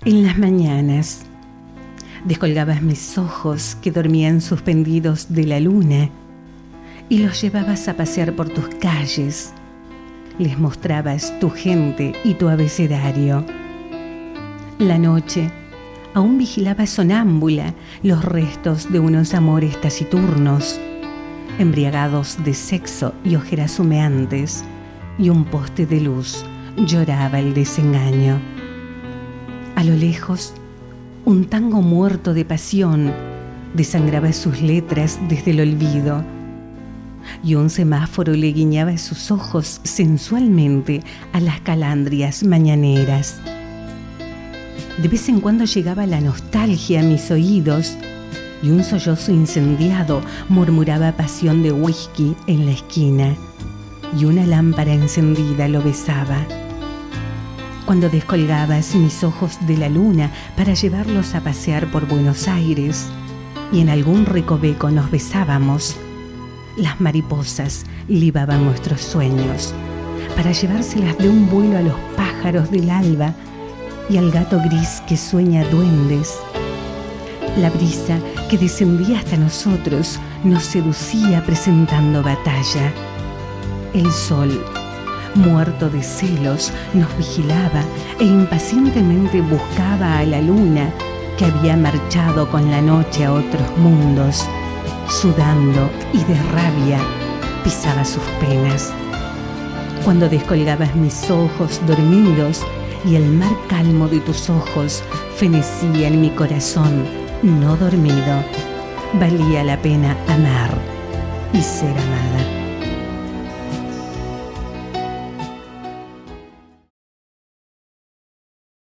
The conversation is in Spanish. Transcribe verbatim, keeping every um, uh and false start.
En las mañanas descolgabas mis ojos que dormían suspendidos de la luna y los llevabas a pasear por tus calles. Les mostrabas tu gente y tu abecedario. La noche aún vigilaba sonámbula los restos de unos amores taciturnos, embriagados de sexo y ojeras humeantes, y un poste de luz lloraba el desengaño. A lo lejos, un tango muerto de pasión desangraba sus letras desde el olvido, y un semáforo le guiñaba sus ojos sensualmente a las calandrias mañaneras. De vez en cuando llegaba la nostalgia a mis oídos y un sollozo incendiado murmuraba pasión de whisky en la esquina, y una lámpara encendida lo besaba. Cuando descolgabas mis ojos de la luna para llevarlos a pasear por Buenos Aires y en algún recoveco nos besábamos, las mariposas libaban nuestros sueños para llevárselas de un vuelo a los pájaros del alba y al gato gris que sueña duendes. La brisa que descendía hasta nosotros nos seducía presentando batalla. El sol, muerto de celos, nos vigilaba e impacientemente buscaba a la luna que había marchado con la noche a otros mundos. Sudando y de rabia pisaba sus penas. Cuando descolgabas mis ojos dormidos y el mar calmo de tus ojos fenecía en mi corazón no dormido, valía la pena amar y ser amada.